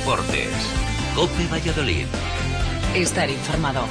Deportes. COPE Valladolid. Estar informado.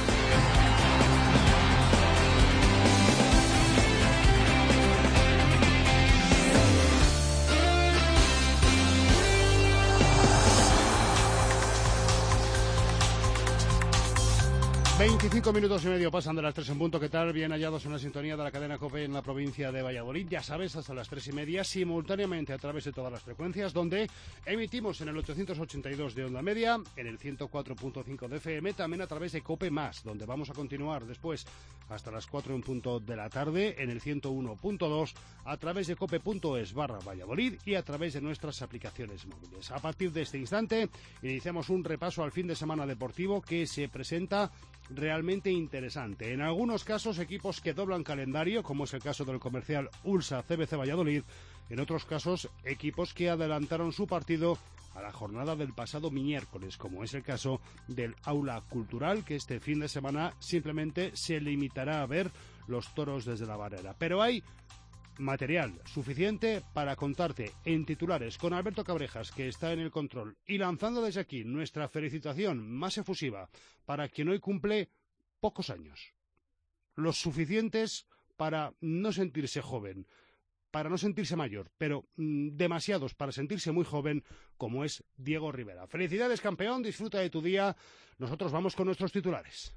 Minutos y medio pasan de las 3 en punto. ¿Qué tal? Bien hallados en la sintonía de la cadena COPE en la provincia de Valladolid. Ya sabes, hasta las 3:30, simultáneamente a través de todas las frecuencias, donde emitimos en el 882 de onda media, en el 104.5 de FM, también a través de COPE+, donde vamos a continuar después hasta las 4 en punto de la tarde, en el 101.2, a través de cope.es/Valladolid y a través de nuestras aplicaciones móviles. A partir de este instante, iniciamos un repaso al fin de semana deportivo que se presenta realmente interesante. En algunos casos, equipos que doblan calendario, como es el caso del Comercial Ulsa CBC Valladolid. En otros casos, equipos que adelantaron su partido a la jornada del pasado miércoles, como es el caso del Aula Cultural, que este fin de semana simplemente se limitará a ver los toros desde la barrera. Pero hay material suficiente para contarte en titulares con Alberto Cabrejas, que está en el control, y lanzando desde aquí nuestra felicitación más efusiva para quien hoy cumple pocos años, los suficientes para no sentirse joven, para no sentirse mayor, pero demasiados para sentirse muy joven, como es Diego Rivera. Felicidades, campeón, disfruta de tu día. Nosotros vamos con nuestros titulares.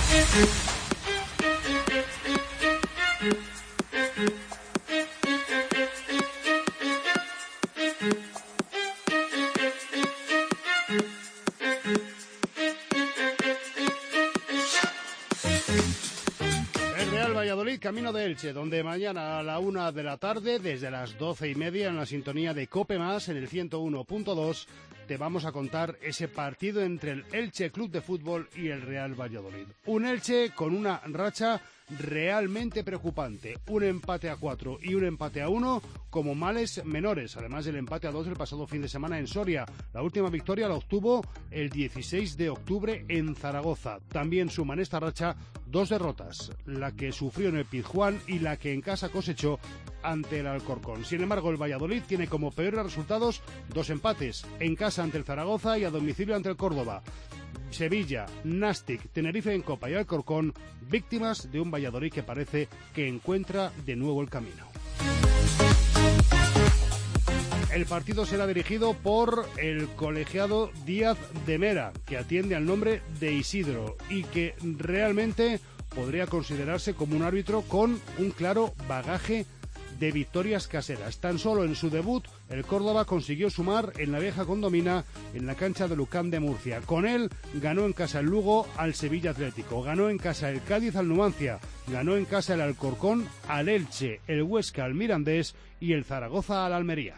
Camino de Elche, donde mañana a la 1 de la tarde, desde las 12:30, en la sintonía de COPE+, en el 101.2, te vamos a contar ese partido entre el Elche Club de Fútbol y el Real Valladolid. Un Elche con una racha realmente preocupante, un empate a 4 y un empate a 1 como males menores, además del empate a 2 del pasado fin de semana en Soria. La última victoria la obtuvo el 16 de octubre en Zaragoza. También suman esta racha 2 derrotas, la que sufrió en el Pizjuán y la que en casa cosechó ante el Alcorcón. Sin embargo, el Valladolid tiene como peores resultados 2 empates, en casa ante el Zaragoza y a domicilio ante el Córdoba. Sevilla, Nastic, Tenerife en Copa y Alcorcón, víctimas de un Valladolid que parece que encuentra de nuevo el camino. El partido será dirigido por el colegiado Díaz de Mera, que atiende al nombre de Isidro y que realmente podría considerarse como un árbitro con un claro bagaje de victorias caseras. Tan solo en su debut, el Córdoba consiguió sumar en la vieja condomina en la cancha de Lucán de Murcia. Con él ganó en casa el Lugo al Sevilla Atlético, ganó en casa el Cádiz al Numancia, ganó en casa el Alcorcón al Elche, el Huesca al Mirandés y el Zaragoza al Almería.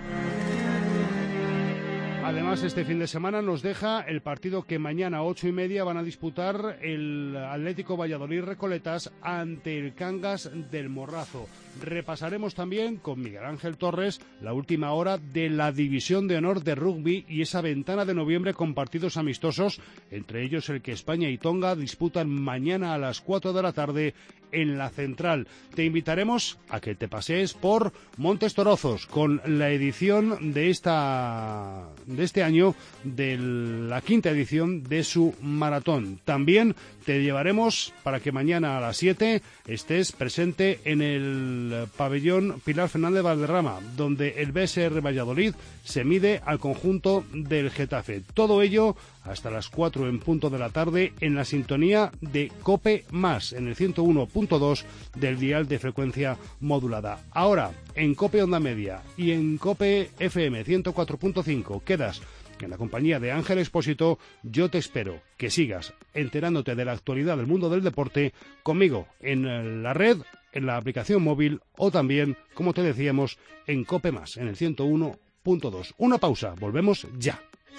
Además, este fin de semana nos deja el partido que mañana a 8:30 van a disputar el Atlético Valladolid Recoletas ante el Cangas del Morrazo. Repasaremos también con Miguel Ángel Torres la última hora de la División de Honor de Rugby y esa ventana de noviembre con partidos amistosos, entre ellos el que España y Tonga disputan mañana a las 4 de la tarde en la Central. Te invitaremos a que te pasees por Montes Torozos con la edición de este año, de la 5ª edición de su maratón. También te llevaremos para que mañana a las 7 estés presente en el pabellón Pilar Fernández Valderrama, donde el BSR Valladolid se mide al conjunto del Getafe. Todo ello hasta las 4 en punto de la tarde en la sintonía de COPE+, en el 101.2 del dial de frecuencia modulada. Ahora, en COPE Onda Media y en COPE FM 104.5 quedas en la compañía de Ángel Expósito. Yo te espero que sigas enterándote de la actualidad del mundo del deporte conmigo en la red, en la aplicación móvil o también, como te decíamos, en COPE+, en el 101.2. Una pausa, volvemos ya.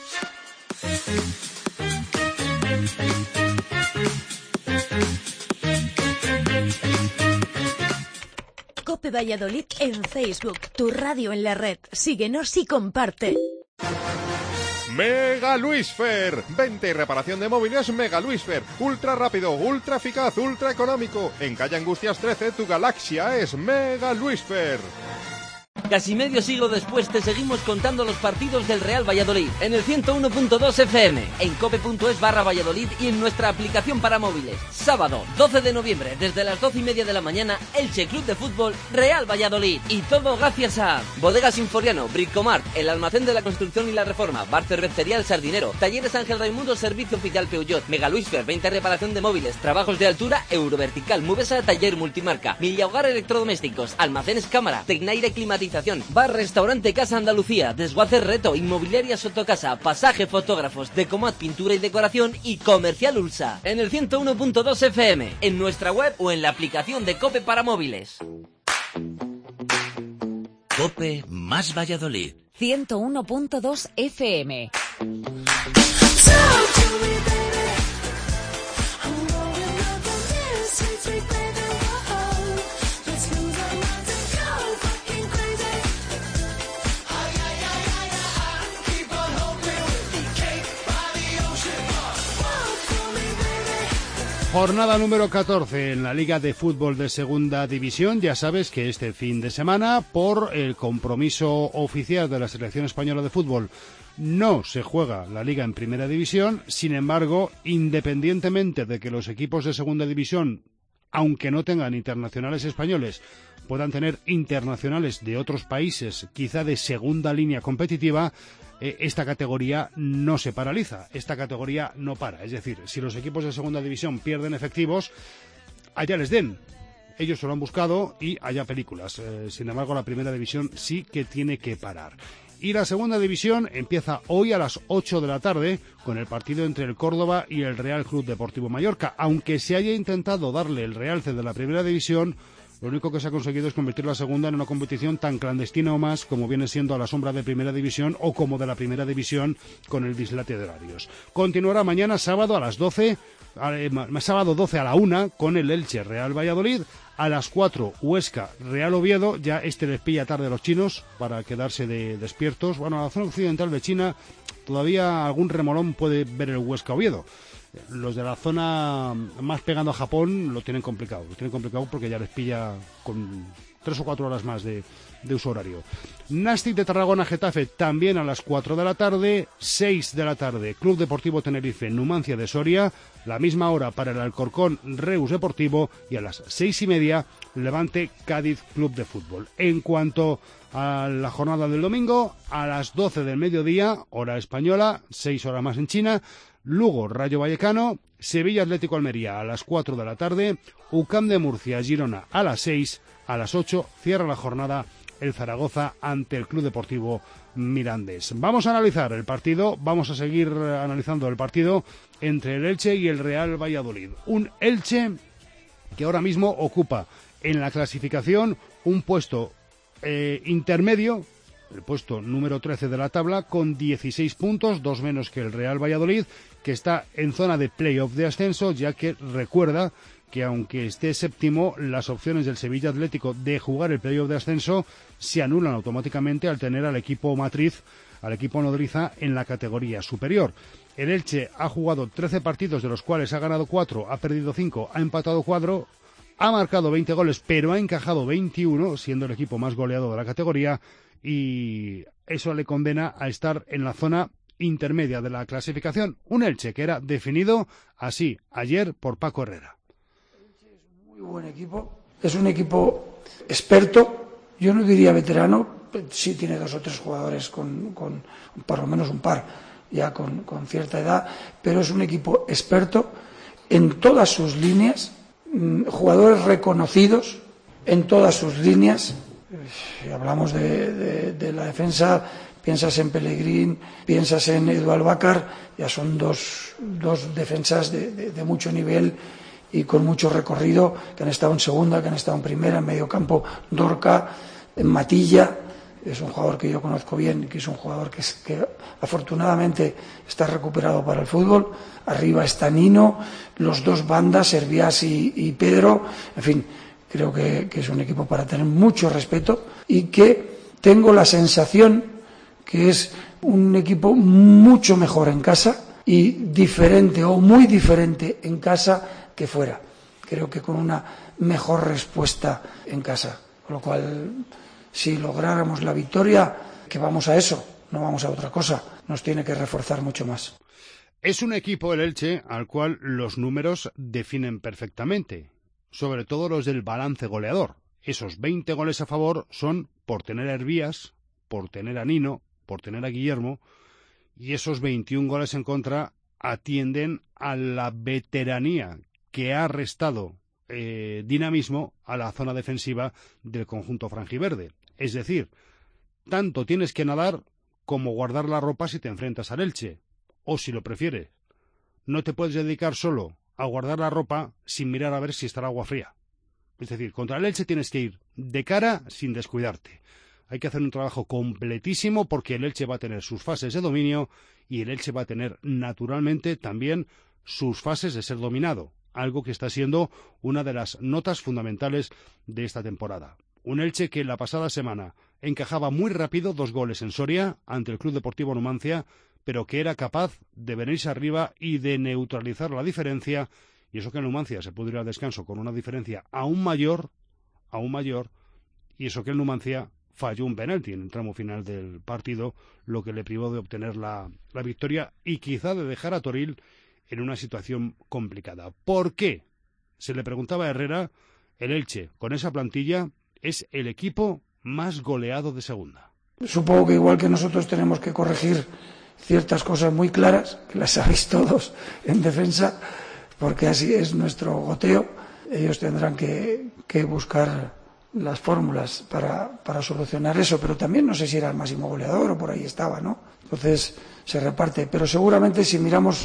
COPE Valladolid en Facebook, tu radio en la red. Síguenos y comparte. Mega Luisfer, venta y reparación de móviles Mega Luisfer, ultra rápido, ultra eficaz, ultra económico. En calle Angustias 13, tu galaxia es Mega Luisfer. Casi medio siglo después te seguimos contando los partidos del Real Valladolid en el 101.2 FM, en cope.es/Valladolid y en nuestra aplicación para móviles. Sábado 12 de noviembre desde las 12:30 de la mañana, Elche Club de Fútbol Real Valladolid. Y todo gracias a Bodegas Sinforiano, Bricomart, el almacén de la construcción y la reforma, Bar Cervecería El Sardinero, Talleres Ángel Raimundo, Servicio Oficial Peugeot, Mega Luisfer, 20 reparación de móviles, trabajos de altura, Eurovertical, Mubesa, Taller Multimarca, Villahogar Electrodomésticos, Almacenes Cámara, Tecnaire Climatización, Bar Restaurante Casa Andalucía, Desguaces Reto, Inmobiliaria Sotocasa, Pasaje Fotógrafos, Decomat Pintura y Decoración y Comercial Ulsa. En el 101.2 FM, en nuestra web o en la aplicación de COPE para móviles. COPE más Valladolid. 101.2 FM. Jornada número 14 en la Liga de Fútbol de Segunda División. Ya sabes que este fin de semana, por el compromiso oficial de la Selección Española de Fútbol, no se juega la Liga en Primera División. Sin embargo, independientemente de que los equipos de Segunda División, aunque no tengan internacionales españoles, puedan tener internacionales de otros países, quizá de segunda línea competitiva, esta categoría no se paraliza, esta categoría no para. Es decir, si los equipos de segunda división pierden efectivos, allá les den. Ellos se lo han buscado y allá películas. Sin embargo, la primera división sí que tiene que parar. Y la segunda división empieza hoy a las 8 de la tarde con el partido entre el Córdoba y el Real Club Deportivo Mallorca. Aunque se haya intentado darle el realce de la primera división, lo único que se ha conseguido es convertir la segunda en una competición tan clandestina o más como viene siendo a la sombra de Primera División o como de la Primera División con el dislate de horarios. Continuará mañana sábado a las 12, sábado 12 a la 1 con el Elche Real Valladolid. A las 4 Huesca Real Oviedo, ya este les pilla tarde a los chinos para quedarse despiertos. Bueno, a la zona occidental de China todavía algún remolón puede ver el Huesca Oviedo. Los de la zona más pegando a Japón lo tienen complicado porque ya les pilla con 3 o 4 horas más de uso horario. Nastic de Tarragona Getafe también a las 4 de la tarde, 6 de la tarde Club Deportivo Tenerife Numancia de Soria, la misma hora para el Alcorcón Reus Deportivo y a las 6:30 Levante Cádiz Club de Fútbol. En cuanto a la jornada del domingo, a las 12 del mediodía, hora española, 6 horas más en China, Lugo Rayo Vallecano, Sevilla Atlético Almería a las 4 de la tarde, UCAM de Murcia Girona a las 6, a las 8 cierra la jornada el Zaragoza ante el Club Deportivo Mirandés. Vamos a analizar el partido, vamos a seguir analizando el partido entre el Elche y el Real Valladolid. Un Elche que ahora mismo ocupa en la clasificación un puesto intermedio, el puesto número 13 de la tabla, con 16 puntos, 2 menos que el Real Valladolid, que está en zona de playoff de ascenso, ya que recuerda que aunque esté séptimo, las opciones del Sevilla Atlético de jugar el playoff de ascenso se anulan automáticamente al tener al equipo matriz, al equipo nodriza, en la categoría superior. El Elche ha jugado 13 partidos, de los cuales ha ganado 4, ha perdido 5, ha empatado 4, ha marcado 20 goles, pero ha encajado 21, siendo el equipo más goleado de la categoría, y eso le condena a estar en la zona intermedia de la clasificación. Un Elche que era definido así ayer por Paco Herrera. Muy buen equipo, es un equipo experto, yo no diría veterano, sí tiene 2 o 3 jugadores con por lo menos un par ya con cierta edad, pero es un equipo experto en todas sus líneas, jugadores reconocidos en todas sus líneas. Si hablamos de la defensa, piensas en Pellegrín, piensas en Edu Albacar, ya son dos defensas de mucho nivel y con mucho recorrido, que han estado en segunda, que han estado en primera, en medio campo Dorca, en Matilla, es un jugador que yo conozco bien, que es un jugador que afortunadamente está recuperado para el fútbol. Arriba está Nino, los 2 bandas, Hervías y Pedro, en fin, creo que es un equipo para tener mucho respeto y que tengo la sensación que es un equipo mucho mejor en casa y diferente o muy diferente en casa que fuera. Creo que con una mejor respuesta en casa. Con lo cual si lográramos la victoria, que vamos a eso, no vamos a otra cosa, nos tiene que reforzar mucho más. Es un equipo, el Elche, al cual los números definen perfectamente, sobre todo los del balance goleador. Esos 20 goles a favor son por tener a Hervías, por tener a Nino, por tener a Guillermo, y esos 21 goles en contra atienden a la veteranía que ha restado dinamismo a la zona defensiva del conjunto franjiverde. Es decir, tanto tienes que nadar como guardar la ropa si te enfrentas al Elche. O si lo prefieres, no te puedes dedicar solo a guardar la ropa sin mirar a ver si está el agua fría. Es decir, contra el Elche tienes que ir de cara sin descuidarte. Hay que hacer un trabajo completísimo porque el Elche va a tener sus fases de dominio y el Elche va a tener naturalmente también sus fases de ser dominado, algo que está siendo una de las notas fundamentales de esta temporada. Un Elche que la pasada semana encajaba muy rápido 2 goles en Soria ante el Club Deportivo Numancia, pero que era capaz de venirse arriba y de neutralizar la diferencia, y eso que el Numancia se pudo ir al descanso con una diferencia aún mayor, y eso que el Numancia falló un penalti en el tramo final del partido, lo que le privó de obtener la victoria y quizá de dejar a Toril en una situación complicada. ¿Por qué? Se le preguntaba a Herrera, el Elche, con esa plantilla, es el equipo más goleado de segunda. Supongo que igual que nosotros tenemos que corregir ciertas cosas muy claras, que las sabéis todos en defensa, porque así es nuestro goteo. Ellos tendrán que buscar las fórmulas para solucionar eso, pero también no sé si era el máximo goleador o por ahí estaba, ¿no? Entonces se reparte, pero seguramente si miramos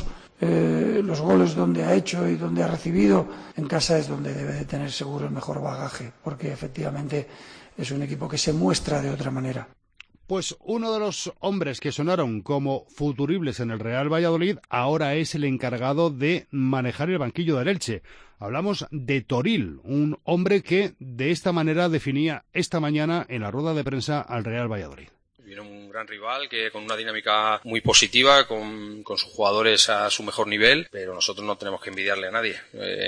los goles donde ha hecho y donde ha recibido, en casa es donde debe de tener seguro el mejor bagaje, porque efectivamente es un equipo que se muestra de otra manera. Pues uno de los hombres que sonaron como futuribles en el Real Valladolid ahora es el encargado de manejar el banquillo del Elche. Hablamos de Toril, un hombre que de esta manera definía esta mañana en la rueda de prensa al Real Valladolid. Viene un gran rival que con una dinámica muy positiva, con sus jugadores a su mejor nivel, pero nosotros no tenemos que envidiarle a nadie,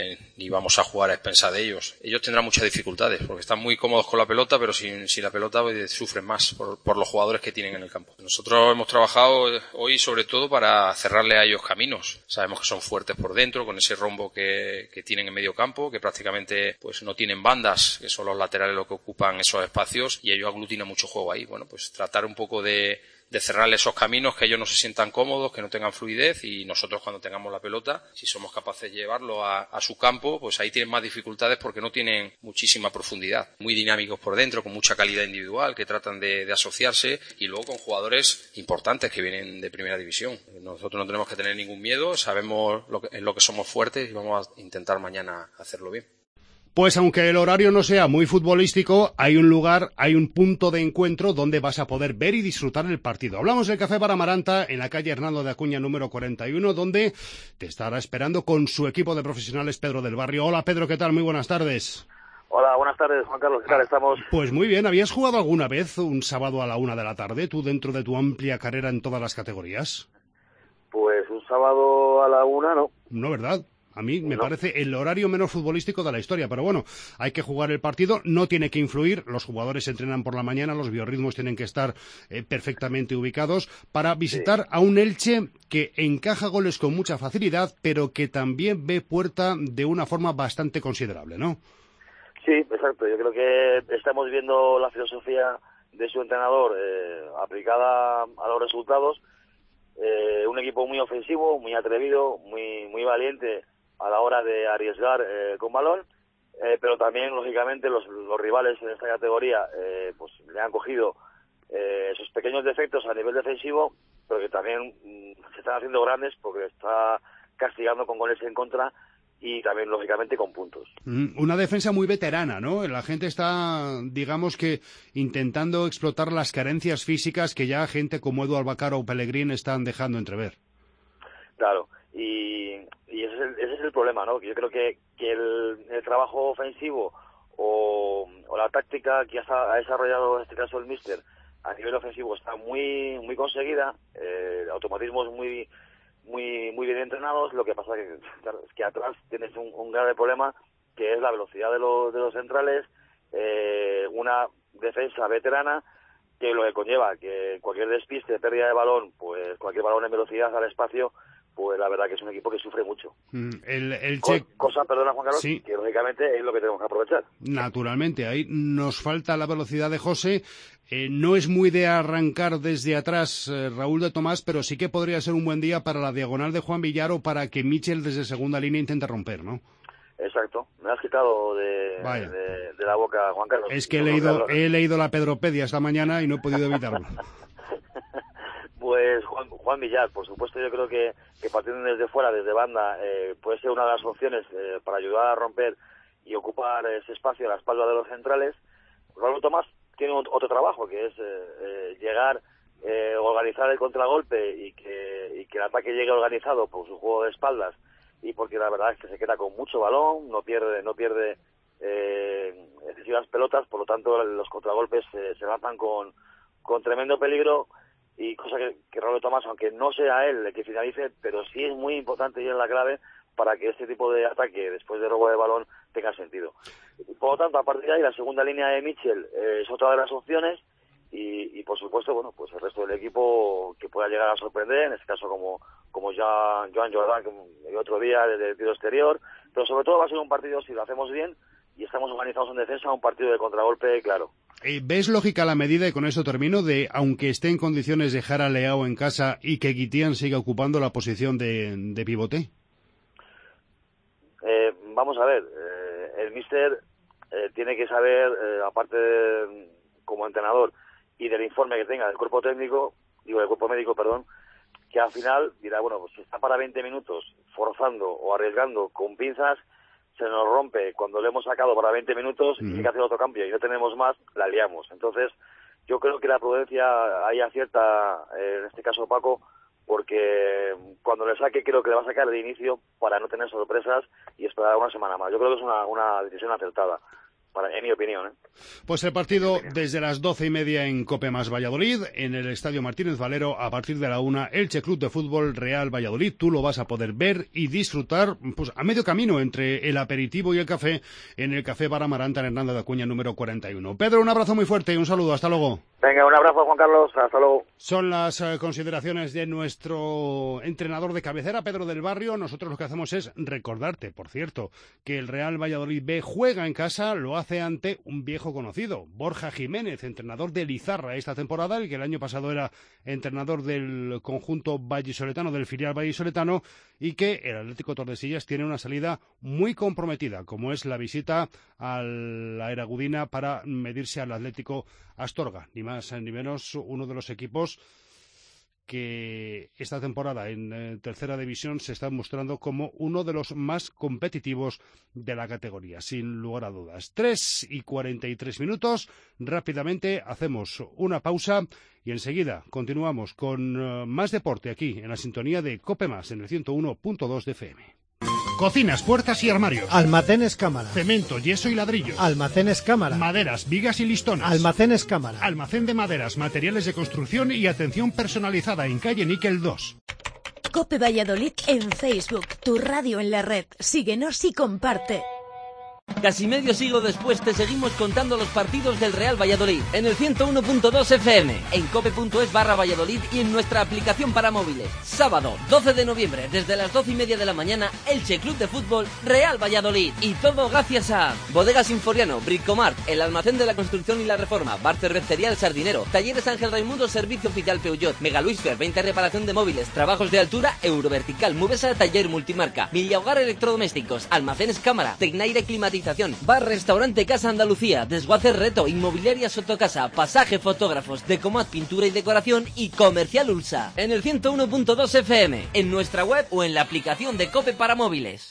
ni vamos a jugar a expensas de ellos. Ellos tendrán muchas dificultades, porque están muy cómodos con la pelota, pero sin la pelota sufren más por los jugadores que tienen en el campo. Nosotros hemos trabajado hoy sobre todo para cerrarle a ellos caminos. Sabemos que son fuertes por dentro, con ese rombo que tienen en medio campo, que prácticamente pues no tienen bandas, que son los laterales los que ocupan esos espacios, y ellos aglutinan mucho juego ahí. Bueno, pues tratar un poco de cerrarle esos caminos, que ellos no se sientan cómodos, que no tengan fluidez, y nosotros cuando tengamos la pelota, si somos capaces de llevarlo a su campo, pues ahí tienen más dificultades porque no tienen muchísima profundidad. Muy dinámicos por dentro, con mucha calidad individual, que tratan de asociarse, y luego con jugadores importantes que vienen de primera división. Nosotros no tenemos que tener ningún miedo, sabemos en lo que somos fuertes y vamos a intentar mañana hacerlo bien. Pues aunque el horario no sea muy futbolístico, hay un lugar, hay un punto de encuentro donde vas a poder ver y disfrutar el partido. Hablamos del Café Bar Amaranta en la calle Hernando de Acuña número 41, donde te estará esperando con su equipo de profesionales Pedro del Barrio. Hola Pedro, ¿qué tal? Muy buenas tardes. Hola, buenas tardes, Juan Carlos, ¿qué tal estamos? Pues muy bien, ¿habías jugado alguna vez un sábado a la 1 de la tarde, tú dentro de tu amplia carrera en todas las categorías? Pues un sábado a la 1 no. No, ¿verdad? A mí me parece el horario menos futbolístico de la historia, pero bueno, hay que jugar el partido, no tiene que influir, los jugadores entrenan por la mañana, los biorritmos tienen que estar perfectamente ubicados para visitar a un Elche que encaja goles con mucha facilidad, pero que también ve puerta de una forma bastante considerable, ¿no? Sí, exacto, yo creo que estamos viendo la filosofía de su entrenador aplicada a los resultados, un equipo muy ofensivo, muy atrevido, muy valiente a la hora de arriesgar con balón, pero también, lógicamente, los rivales en esta categoría pues le han cogido esos pequeños defectos a nivel defensivo, pero que también se están haciendo grandes porque está castigando con goles en contra y también, lógicamente, con puntos. Una defensa muy veterana, ¿no? La gente está, digamos que, intentando explotar las carencias físicas que ya gente como Edu Albacaro o Pellegrín están dejando entrever. Claro, y ese es el problema, ¿no? Yo creo que el trabajo ofensivo o la táctica que ha desarrollado en este caso el míster a nivel ofensivo está muy conseguida, automatismos muy bien entrenados. Lo que pasa es que atrás tienes un grave problema, que es la velocidad de los centrales, una defensa veterana, que lo que conlleva que cualquier despiste, pérdida de balón, pues cualquier balón en velocidad al espacio, pues la verdad que es un equipo que sufre mucho. Cosa, perdona Juan Carlos, sí, que lógicamente es lo que tenemos que aprovechar. Naturalmente, ahí nos falta la velocidad de José. No es muy de arrancar desde atrás Raúl de Tomás, pero sí que podría ser un buen día para la diagonal de Juan Villar o para que Michel desde segunda línea intente romper, ¿no? Exacto, me has quitado de la boca, Juan Carlos. Es que he leído la Pedropedia esta mañana y no he podido evitarlo. Pues Juan Villar, por supuesto, yo creo que partiendo desde fuera, desde banda, puede ser una de las opciones para ayudar a romper y ocupar ese espacio a la espalda de los centrales. Raúl Tomás tiene otro trabajo, que es llegar, organizar el contragolpe y que el ataque llegue organizado por su juego de espaldas, y porque la verdad es que se queda con mucho balón, no pierde excesivas pelotas, por lo tanto los contragolpes se lanzan con tremendo peligro, y cosa que Raúl Tomás, aunque no sea él el que finalice, pero sí es muy importante y es la clave para que este tipo de ataque después de robo de balón tenga sentido. Por lo tanto, a partir de ahí la segunda línea de Michel es otra de las opciones, y por supuesto, bueno, pues el resto del equipo que pueda llegar a sorprender, en este caso como Joan Jordan, el otro día de tiro exterior, pero sobre todo va a ser un partido, si lo hacemos bien y estamos organizados en defensa, un partido de contragolpe claro. ¿Ves lógica la medida, y con eso termino, de aunque esté en condiciones de dejar a Leao en casa y que Guitián siga ocupando la posición de pivote? Vamos a ver, el míster tiene que saber, aparte como entrenador y del informe que tenga del cuerpo técnico, del cuerpo médico, perdón, que al final dirá, bueno, pues si está para 20 minutos forzando o arriesgando con pinzas, se nos rompe cuando le hemos sacado para 20 minutos y hay que hacer otro cambio y no tenemos más, la liamos. Entonces, yo creo que la prudencia ahí acierta, en este caso Paco, porque cuando le saque creo que le va a sacar de inicio para no tener sorpresas y esperar una semana más. Yo creo que es una decisión acertada, en mi opinión. Pues el partido desde las 12:30 en Cope más Valladolid, en el Estadio Martínez Valero, a partir de la 1, Elche Club de Fútbol Real Valladolid. Tú lo vas a poder ver y disfrutar pues a medio camino entre el aperitivo y el café en el Café Bar Amaranta en Hernando de Acuña número 41. Pedro, un abrazo muy fuerte y un saludo. Hasta luego. Venga, un abrazo, Juan Carlos. Hasta luego. Son las consideraciones de nuestro entrenador de cabecera, Pedro del Barrio. Nosotros lo que hacemos es recordarte, por cierto, que el Real Valladolid B juega en casa, lo hace ante un viejo conocido, Borja Jiménez, entrenador de Lizarra esta temporada, el que el año pasado era entrenador del conjunto vallisoletano, del filial vallisoletano, y que el Atlético Tordesillas tiene una salida muy comprometida, como es la visita a la Eragudina para medirse al Atlético Astorga, ni más ni menos uno de los equipos que esta temporada en tercera división se está mostrando como uno de los más competitivos de la categoría, sin lugar a dudas. 3:43, rápidamente hacemos una pausa y enseguida continuamos con más deporte aquí en la sintonía de COPE+, en el 101.2 de FM. Cocinas, puertas y armarios. Almacenes Cámara. Cemento, yeso y ladrillo. Almacenes Cámara. Maderas, vigas y listones. Almacenes Cámara. Almacén de maderas, materiales de construcción y atención personalizada en calle Níquel 2. COPE Valladolid en Facebook, tu radio en la red. Síguenos y comparte. Casi medio siglo después te seguimos contando los partidos del Real Valladolid en el 101.2 FM, en cope.es/Valladolid y en nuestra aplicación para móviles. Sábado 12 de noviembre desde las 12:30 de la mañana, Elche Club de Fútbol Real Valladolid. Y todo gracias a Bodegas Sinforiano, Bricomart, el almacén de la construcción y la reforma, Bar Cervecería El Sardinero, Talleres Ángel Raimundo, Servicio Oficial Peugeot, Mega Luisfer, 20 reparación de móviles, trabajos de altura, Eurovertical, Mubesa, Taller Multimarca, Villahogar Electrodomésticos, Almacenes Cámara, Tecnaire Climatización, Bar Restaurante Casa Andalucía, Desguaces Reto, Inmobiliaria Sotocasa, Pasaje Fotógrafos, Decomat Pintura y Decoración y Comercial Ulsa. En el 101.2 FM, en nuestra web o en la aplicación de COPE para móviles.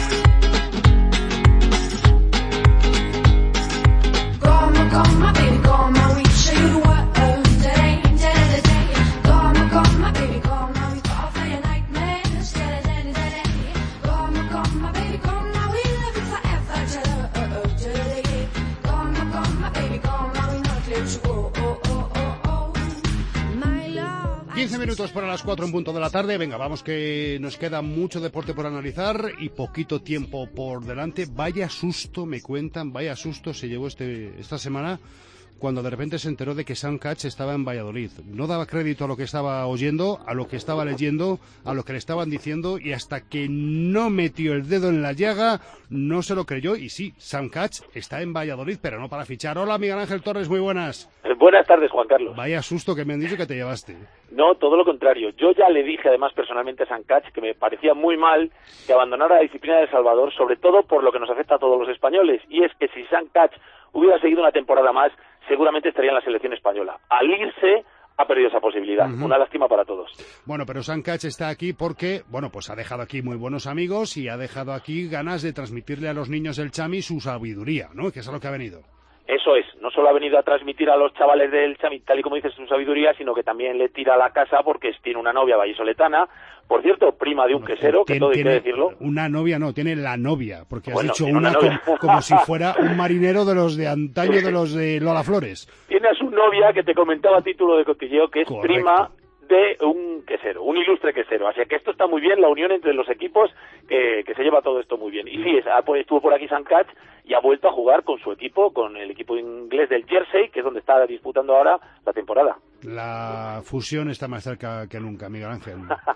Minutos para las 4 en punto de la tarde. Venga, vamos que nos queda mucho deporte por analizar y poquito tiempo por delante. Vaya susto, me cuentan, vaya susto se llevó esta semana cuando de repente se enteró de que Sam Catch estaba en Valladolid. No daba crédito a lo que estaba oyendo, a lo que estaba leyendo, a lo que le estaban diciendo, y hasta que no metió el dedo en la llaga, no se lo creyó. Y sí, Sam Catch está en Valladolid, pero no para fichar. Hola, Miguel Ángel Torres, muy buenas. Buenas tardes, Juan Carlos. Vaya susto que me han dicho que te llevaste. No, todo lo contrario. Yo ya le dije además personalmente a Sam Catch que me parecía muy mal que abandonara la disciplina de El Salvador, sobre todo por lo que nos afecta a todos los españoles, y es que si Sam Catch hubiera seguido una temporada más, seguramente estaría en la selección española. Al irse, ha perdido esa posibilidad. Una lástima para todos. Bueno, pero Sam Catch está aquí porque, bueno, pues ha dejado aquí muy buenos amigos y ha dejado aquí ganas de transmitirle a los niños del Chami su sabiduría, ¿no? Que es a lo que ha venido. Eso es, no solo ha venido a transmitir a los chavales del Chami, tal y como dices, su sabiduría, sino que también le tira a la casa porque tiene una novia vallisoletana, por cierto, prima de un quesero, que todo hay que decirlo. Una novia no, tiene la novia, porque has dicho una como si fuera un marinero de los de antaño, de los de Lola Flores. Tiene a su novia, que te comentaba a título de cotilleo, que es Correcto. prima de un quesero, un ilustre quesero. Así que esto está muy bien, la unión entre los equipos, que se lleva todo esto muy bien. Y sí, estuvo por aquí Sam Catch y ha vuelto a jugar con su equipo, con el equipo inglés del Jersey, que es donde está disputando ahora la temporada. La fusión está más cerca que nunca, Miguel Ángel.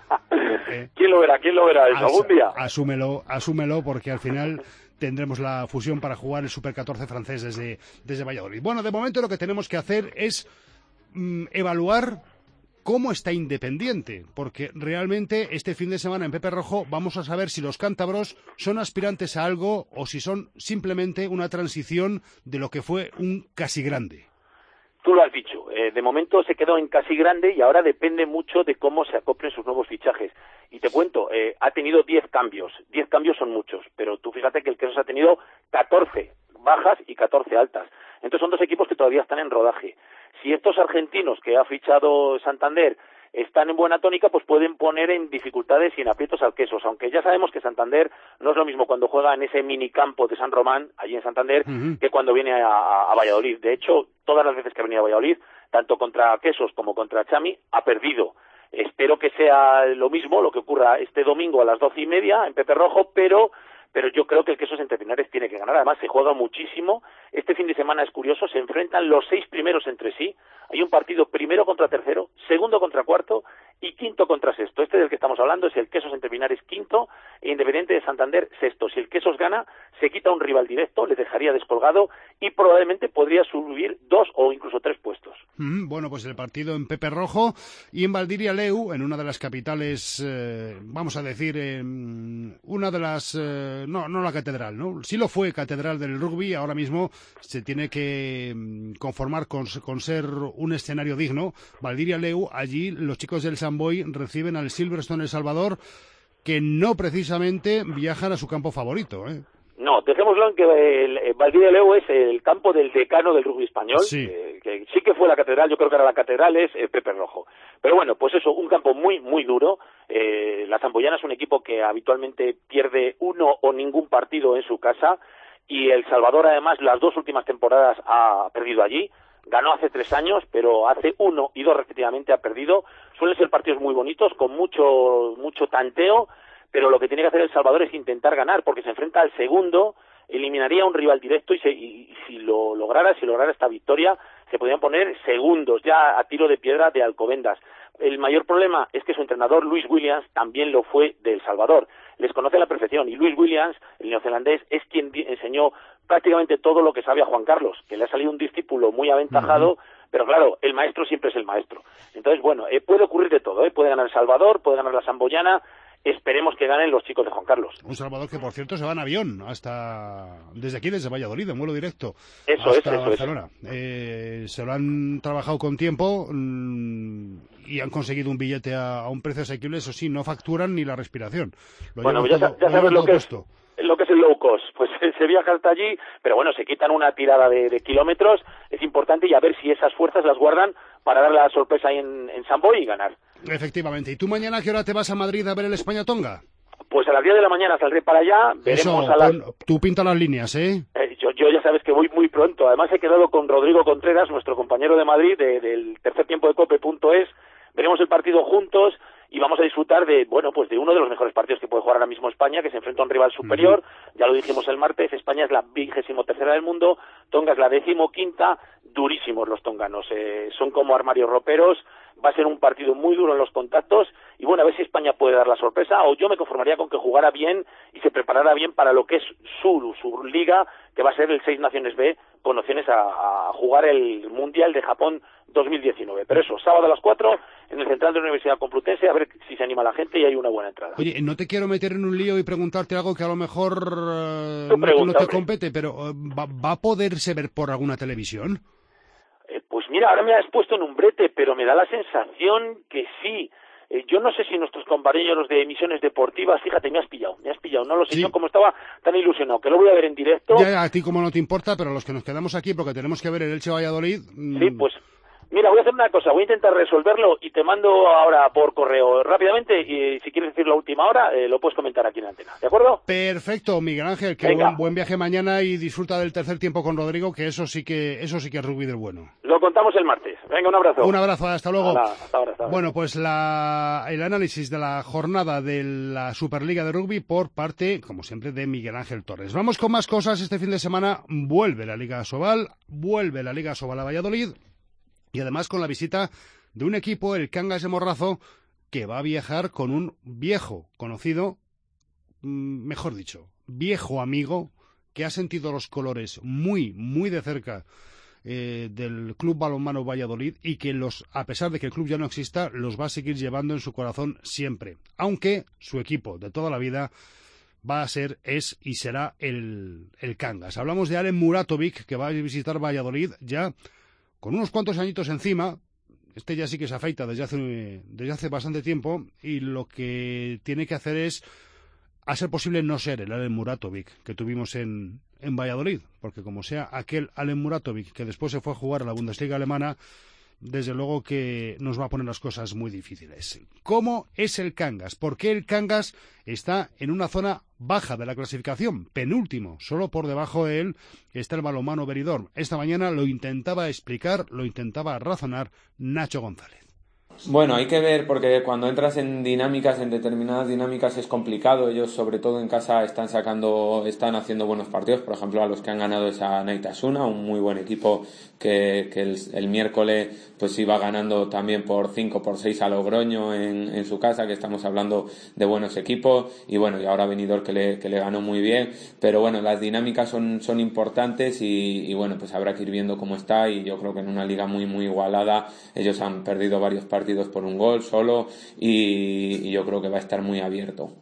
¿Quién lo verá eso algún día? Asúmelo, porque al final tendremos la fusión para jugar el Super 14 francés desde Valladolid. Bueno, de momento lo que tenemos que hacer es evaluar cómo está Independiente, porque realmente este fin de semana en Pepe Rojo vamos a saber si los cántabros son aspirantes a algo o si son simplemente una transición de lo que fue un casi grande. Tú lo has dicho, de momento se quedó en casi grande y ahora depende mucho de cómo se acoplen sus nuevos fichajes. Y te cuento, ha tenido 10 cambios. 10 cambios son muchos, pero tú fíjate que el Quesos ha tenido 14 bajas y 14 altas. Entonces son dos equipos que todavía están en rodaje. Si estos argentinos que ha fichado Santander están en buena tónica, pues pueden poner en dificultades y en aprietos al Quesos, aunque ya sabemos que Santander no es lo mismo cuando juega en ese minicampo de San Román, allí en Santander, que cuando viene a Valladolid. De hecho, todas las veces que ha venido a Valladolid, tanto contra Quesos como contra Chami, ha perdido. Espero que sea lo mismo, lo que ocurra este domingo a las 12:30 en Pepe Rojo, pero yo creo que el Quesos entre Pinares tiene que ganar. Además, se juega muchísimo. Este fin de semana es curioso, se enfrentan los 6 primeros entre sí. Hay un partido primero contra tercero, segundo contra cuarto y quinto contra sexto. Este del que estamos hablando es el Quesos entre Pinares quinto e Independiente de Santander sexto. Si el Quesos gana, se quita un rival directo, le dejaría descolgado y probablemente podría subir 2 o incluso 3 puestos. Bueno, pues el partido en Pepe Rojo y en Valdiria Leu, en una de las capitales, vamos a decir, una de las... no la catedral, ¿no? Sí lo fue catedral del rugby, ahora mismo se tiene que conformar con ser un escenario digno. Valdiria Leu, allí los chicos del Samboy reciben al Silverstone El Salvador, que no precisamente viajan a su campo favorito, ¿eh? No, dejémoslo en que el Valdiria Leu es el campo del decano del rugby español, sí. Que sí que fue la catedral, yo creo que ahora la catedral es Pepe Rojo. Pero bueno, pues eso, un campo muy, muy duro. La Zamboyana es un equipo que habitualmente pierde uno o ningún partido en su casa, y El Salvador además las 2 últimas temporadas ha perdido allí. Ganó hace 3 años, pero hace 1 y 2 respectivamente ha perdido. Suelen ser partidos muy bonitos, con mucho tanteo, pero lo que tiene que hacer El Salvador es intentar ganar, porque se enfrenta al segundo, eliminaría a un rival directo y si lograra esta victoria, se podrían poner segundos ya a tiro de piedra de Alcobendas. El mayor problema es que su entrenador, Luis Williams, también lo fue de El Salvador. Les conoce a la perfección, y Luis Williams, el neozelandés, es quien enseñó prácticamente todo lo que sabe a Juan Carlos, que le ha salido un discípulo muy aventajado, pero claro, el maestro siempre es el maestro. Entonces, bueno, puede ocurrir de todo, puede ganar El Salvador, puede ganar la Zamboyana. Esperemos que ganen los chicos de Juan Carlos. Un Salvador que, por cierto, se va en avión desde aquí, desde Valladolid, en vuelo directo hasta Barcelona. Se lo han trabajado con tiempo y han conseguido un billete a un precio asequible. Eso sí, no facturan ni la respiración. Bueno, ya sabes lo que es el low cost. Pues se viaja hasta allí, pero bueno, se quitan una tirada de kilómetros. Es importante, y a ver si esas fuerzas las guardan para dar la sorpresa ahí en Samboy y ganar. Efectivamente. ¿Y tú mañana a qué hora te vas a Madrid a ver el España-Tonga? Pues a las 10 de la mañana saldré para allá. Veremos tú pinta las líneas, ¿eh? Yo ya sabes que voy muy pronto. Además he quedado con Rodrigo Contreras, nuestro compañero de Madrid, del tercer tiempo de Cope.es. Veremos el partido juntos y vamos a disfrutar de uno de los mejores partidos que puede jugar ahora mismo España, que se enfrenta a un rival superior. Ya lo dijimos el martes, España es la 23ª del mundo, Tonga es la 15ª. durísimos los tonganos, son como armarios roperos, va a ser un partido muy duro en los contactos y bueno, a ver si España puede dar la sorpresa, o yo me conformaría con que jugara bien y se preparara bien para lo que es su liga, que va a ser el Seis Naciones B, con opciones a jugar el Mundial de Japón 2019. Pero eso, sábado a las 4 en el Central de la Universidad Complutense, a ver si se anima la gente y hay una buena entrada. Oye, no te quiero meter en un lío y preguntarte algo que a lo mejor no te compete, pero ¿va a poderse ver por alguna televisión? Pues mira, ahora me has puesto en un brete, pero me da la sensación que sí. Yo no sé si nuestros compañeros de emisiones deportivas, fíjate, me has pillado, no lo sé, sí. Yo como estaba tan ilusionado, que lo voy a ver en directo. Ya, a ti como no te importa, pero los que nos quedamos aquí, porque tenemos que ver el Elche Valladolid... Sí, pues... Mira, voy a hacer una cosa, voy a intentar resolverlo y te mando ahora por correo rápidamente y si quieres decir la última hora, lo puedes comentar aquí en la antena, ¿de acuerdo? Perfecto, Miguel Ángel, que buen viaje mañana y disfruta del tercer tiempo con Rodrigo, que eso sí que es rugby del bueno. Lo contamos el martes. Venga, un abrazo. Un abrazo, hasta luego. Hasta ahora. Bueno, pues el análisis de la jornada de la Superliga de Rugby por parte, como siempre, de Miguel Ángel Torres. Vamos con más cosas. Este fin de semana vuelve la Liga Asobal a Valladolid. Y además con la visita de un equipo, el Cangas de Morrazo, que va a viajar con un viejo conocido, mejor dicho, viejo amigo, que ha sentido los colores muy, muy de cerca del Club Balonmano Valladolid y que a pesar de que el club ya no exista, los va a seguir llevando en su corazón siempre. Aunque su equipo de toda la vida va a ser, es y será el Cangas. Hablamos de Alen Muratovic, que va a visitar Valladolid ya con unos cuantos añitos encima. Este ya sí que se afeita desde hace bastante tiempo y lo que tiene que hacer es, a ser posible, no ser el Alen Muratovic que tuvimos en Valladolid, porque como sea aquel Alen Muratovic que después se fue a jugar a la Bundesliga alemana, desde luego que nos va a poner las cosas muy difíciles. ¿Cómo es el Cangas? ¿Por qué el Cangas está en una zona baja de la clasificación? Penúltimo, solo por debajo de él está el Balonmano Benidorm. Esta mañana lo intentaba explicar, lo intentaba razonar Nacho González. Bueno, hay que ver, porque cuando entras en determinadas dinámicas es complicado. Ellos, sobre todo en casa, están haciendo buenos partidos. Por ejemplo, a los que han ganado es a Naitasuna, un muy buen equipo que el miércoles pues iba ganando también por 5, por 6 a Logroño en su casa, que estamos hablando de buenos equipos. Y bueno, y ahora Benidorm que le ganó muy bien. Pero bueno, las dinámicas son importantes y bueno, pues habrá que ir viendo cómo está. Y yo creo que en una liga muy, muy igualada, ellos han perdido varios partidos por un gol solo y yo creo que va a estar muy abierto.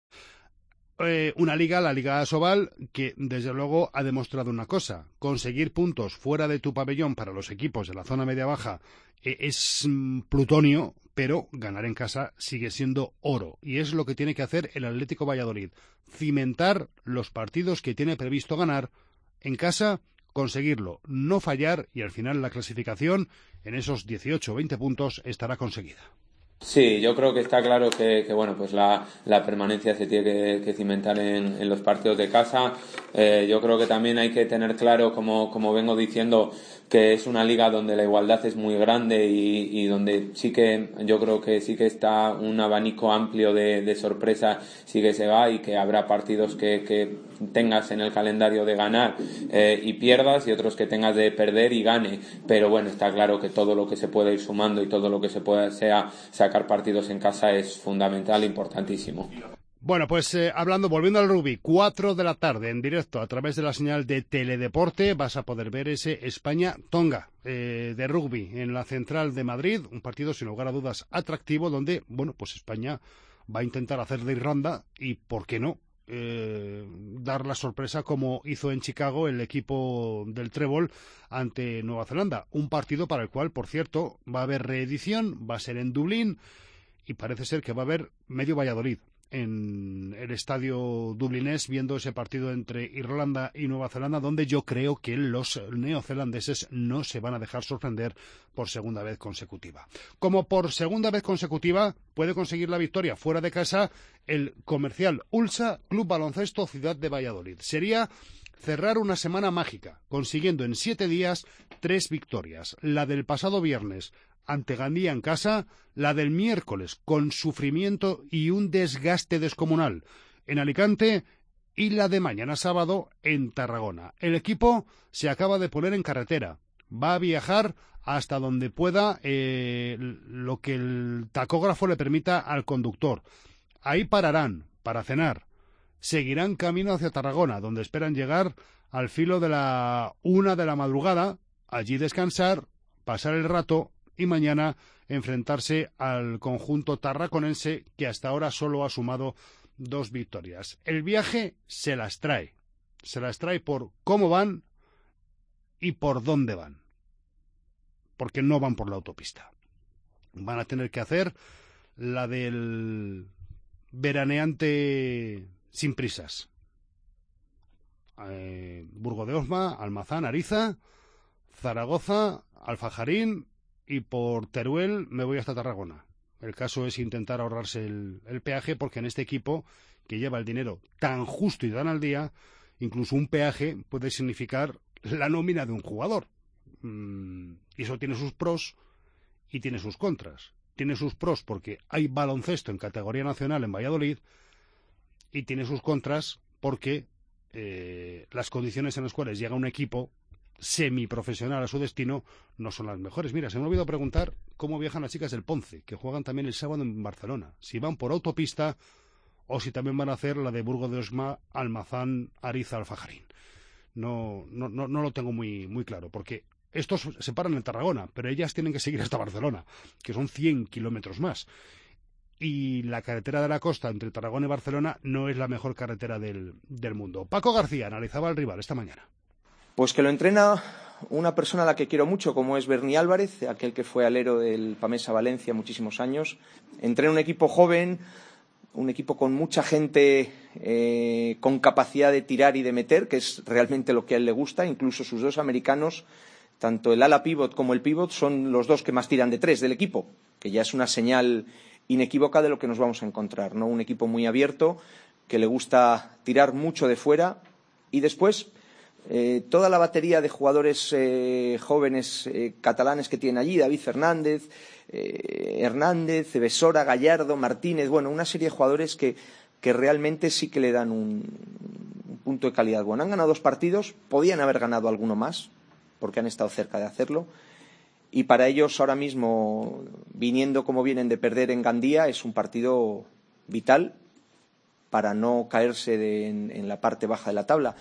La Liga Asobal, que desde luego ha demostrado una cosa: conseguir puntos fuera de tu pabellón para los equipos de la zona media-baja es plutonio, pero ganar en casa sigue siendo oro, y es lo que tiene que hacer el Atlético Valladolid: cimentar los partidos que tiene previsto ganar en casa, conseguirlo, no fallar, y al final la clasificación en esos 18 o 20 puntos estará conseguida. Sí, yo creo que está claro que bueno, pues la permanencia se tiene que cimentar en los partidos de casa. Yo creo que también hay que tener claro, como vengo diciendo, que es una liga donde la igualdad es muy grande y donde sí que yo creo que sí que está un abanico amplio de sorpresa, sí que se va, y que habrá partidos que tengas en el calendario de ganar y pierdas, y otros que tengas de perder y gane. Pero bueno, está claro que todo lo que se pueda ir sumando y todo lo que se pueda sacar partidos en casa es fundamental, importantísimo. Bueno, pues volviendo al rugby, 4 de la tarde en directo a través de la señal de Teledeporte vas a poder ver ese España-Tonga de rugby en la Central de Madrid, un partido sin lugar a dudas atractivo donde, bueno, pues España va a intentar hacer de Irlanda y, ¿por qué no?, dar la sorpresa como hizo en Chicago el equipo del Trébol ante Nueva Zelanda. Un partido para el cual, por cierto, va a haber reedición, va a ser en Dublín y parece ser que va a haber medio Valladolid en el estadio dublinés viendo ese partido entre Irlanda y Nueva Zelanda, donde yo creo que los neozelandeses no se van a dejar sorprender por segunda vez consecutiva. Como por segunda vez consecutiva puede conseguir la victoria fuera de casa el Comercial Ulsa Club Baloncesto Ciudad de Valladolid. Sería cerrar una semana mágica, consiguiendo en 7 días 3 victorias. La del pasado viernes ante Gandía en casa, la del miércoles con sufrimiento y un desgaste descomunal en Alicante, y la de mañana sábado en Tarragona. El equipo se acaba de poner en carretera, va a viajar hasta donde pueda, lo que el tacógrafo le permita al conductor. Ahí pararán para cenar. Seguirán camino hacia Tarragona, donde esperan llegar al filo de la 1 de la madrugada, allí descansar, pasar el rato y mañana enfrentarse al conjunto tarraconense, que hasta ahora solo ha sumado 2 victorias. El viaje se las trae por cómo van y por dónde van, porque no van por la autopista. Van a tener que hacer la del veraneante sin prisas. Burgo de Osma, Almazán, Ariza, Zaragoza, Alfajarín, y por Teruel me voy hasta Tarragona. El caso es intentar ahorrarse el peaje, porque en este equipo, que lleva el dinero tan justo y tan al día, incluso un peaje puede significar la nómina de un jugador. Y eso tiene sus pros y tiene sus contras. Tiene sus pros porque hay baloncesto en categoría nacional en Valladolid, y tiene sus contras porque las condiciones en las cuales llega un equipo semiprofesional a su destino no son las mejores. Mira, se me ha olvidado preguntar cómo viajan las chicas del Ponce, que juegan también el sábado en Barcelona. Si van por autopista o si también van a hacer la de Burgo de Osma, Almazán, Ariza, Alfajarín. No lo tengo muy claro, porque estos se paran en Tarragona, pero ellas tienen que seguir hasta Barcelona, que son 100 kilómetros más. Y la carretera de la costa entre Tarragona y Barcelona no es la mejor carretera del mundo. Paco García analizaba al rival esta mañana. Pues que lo entrena una persona a la que quiero mucho, como es Berni Álvarez, aquel que fue alero del Pamesa Valencia muchísimos años. Entrena un equipo joven, un equipo con mucha gente con capacidad de tirar y de meter, que es realmente lo que a él le gusta. Incluso sus 2 americanos, tanto el ala pívot como el pívot, son los 2 que más tiran de 3 del equipo, que ya es una señal inequívoca de lo que nos vamos a encontrar, ¿no? Un equipo muy abierto, que le gusta tirar mucho de fuera, y después toda la batería de jugadores jóvenes catalanes que tienen allí, David Fernández, Hernández, Besora, Gallardo, Martínez, bueno, una serie de jugadores que realmente sí que le dan un punto de calidad. Bueno, han ganado 2 partidos, podían haber ganado alguno más, porque han estado cerca de hacerlo. Y para ellos ahora mismo, viniendo como vienen de perder en Gandía, es un partido vital para no caerse en la parte baja de la tabla.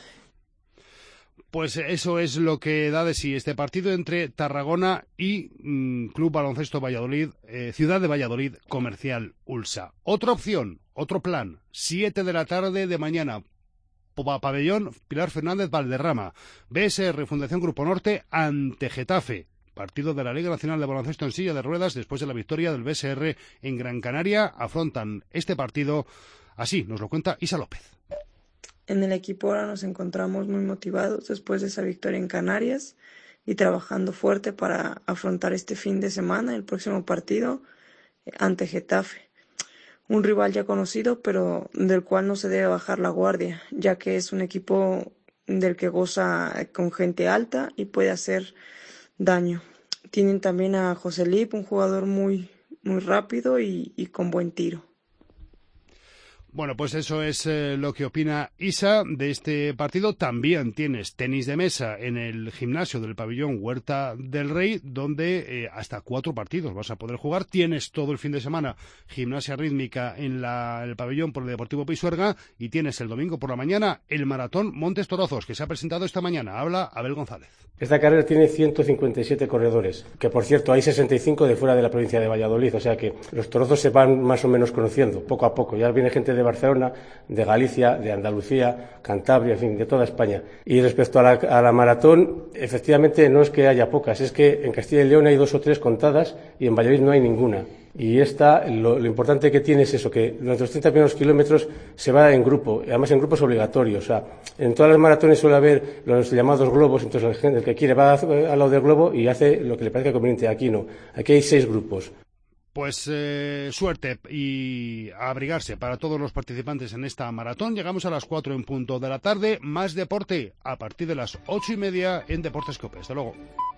Pues eso es lo que da de sí este partido entre Tarragona y Club Baloncesto Valladolid, Ciudad de Valladolid Comercial Ulsa. Otra opción, otro plan, 7 de la tarde de mañana. Pabellón Pilar Fernández Valderrama. BSR Fundación Grupo Norte ante Getafe. Partido de la Liga Nacional de Baloncesto en silla de ruedas después de la victoria del BSR en Gran Canaria. Afrontan este partido así, nos lo cuenta Isa López. En el equipo ahora nos encontramos muy motivados después de esa victoria en Canarias y trabajando fuerte para afrontar este fin de semana el próximo partido ante Getafe. Un rival ya conocido, pero del cual no se debe bajar la guardia, ya que es un equipo del que goza con gente alta y puede hacer daño. Tienen también a José Lip, un jugador muy rápido y con buen tiro. Bueno, pues eso es lo que opina Isa de este partido. También tienes tenis de mesa en el gimnasio del pabellón Huerta del Rey, donde hasta 4 partidos vas a poder jugar. Tienes todo el fin de semana gimnasia rítmica en el pabellón Polideportivo Pisuerga, y tienes el domingo por la mañana el maratón Montes Torozos, que se ha presentado esta mañana. Habla Abel González. Esta carrera tiene 157 corredores, que por cierto hay 65 de fuera de la provincia de Valladolid, o sea que los torozos se van más o menos conociendo poco a poco. Ya viene gente de Barcelona, de Galicia, de Andalucía, Cantabria, en fin, de toda España. Y respecto a la maratón, efectivamente no es que haya pocas, es que en Castilla y León hay 2 o 3 contadas y en Valladolid no hay ninguna. Y esta, lo importante que tiene es eso, que durante los 30 primeros kilómetros se va en grupo, además en grupos obligatorios. O sea, en todas las maratones suele haber los llamados globos, entonces el que quiere va al lado del globo y hace lo que le parezca conveniente. Aquí no, aquí hay 6 grupos. Pues suerte y a abrigarse para todos los participantes en esta maratón. Llegamos a las 4 en punto de la tarde. Más deporte a partir de las 8:30 en Deportes Cope. Hasta luego.